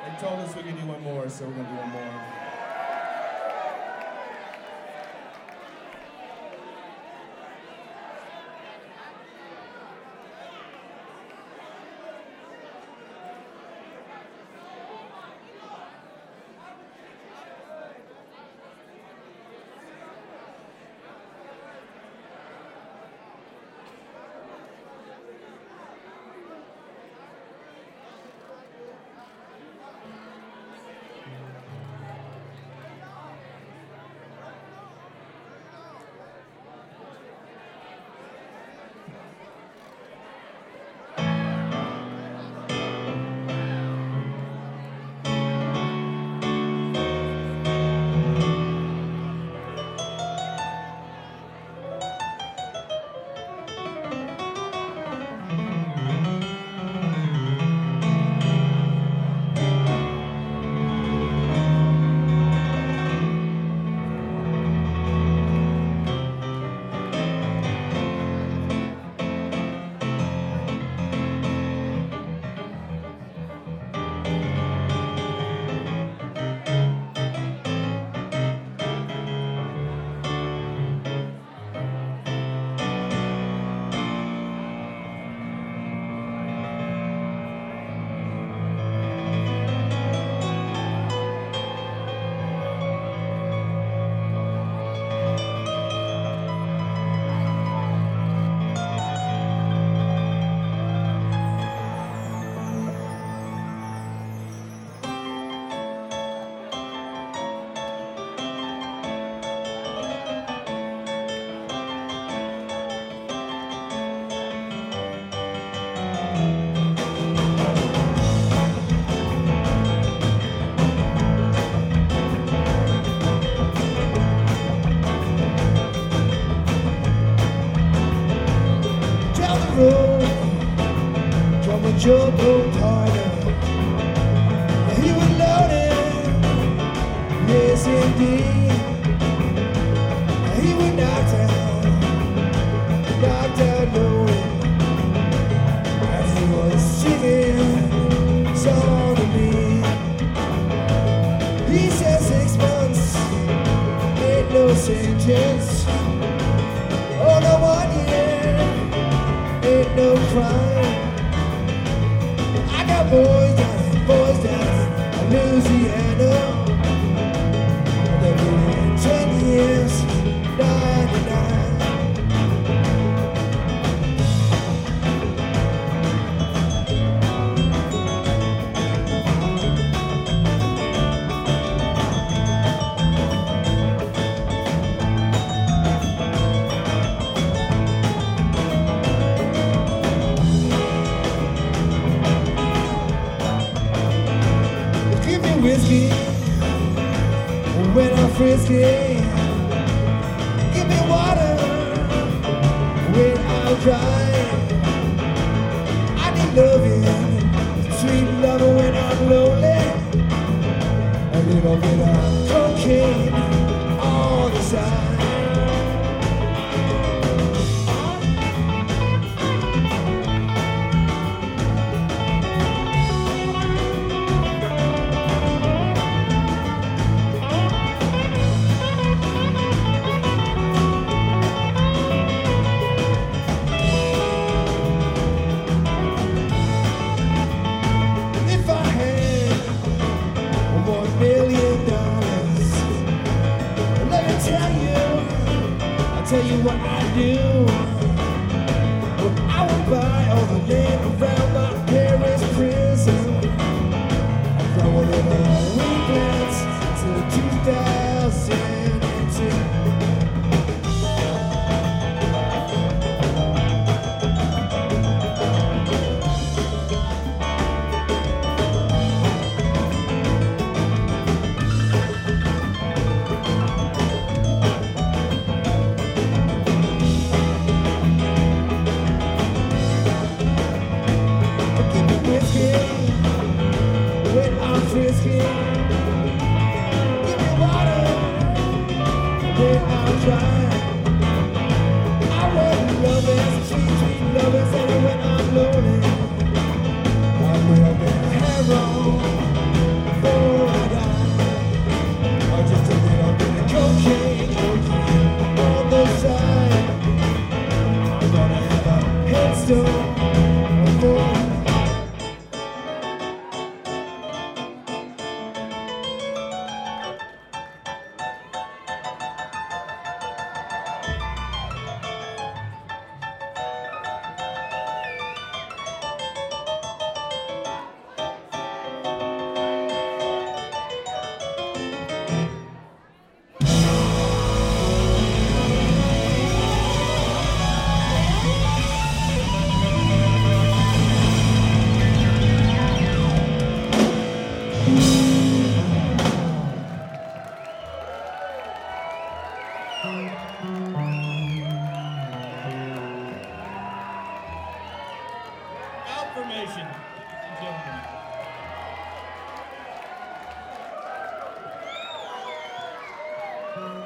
They told us we could do one more, so we're gonna do one more. Trouble harder. He was loaded, yes indeed. He was knocked out loaded. As he was singing song to me. He said 6 months ain't no sentence. Oh, no 1 year ain't no crime. Boys down in Louisiana. They've been 10 years, 99. Whiskey when I'm frisky. Give me water when I'm dry. I need loving, sweet loving when I'm lonely. A little bit of cocaine on the side. Tell you what I do. Well, I would buy all the land around my Paris prison. I'm growing in the wheat plants till 2002. When I'm lonely, I will be heroin. Thank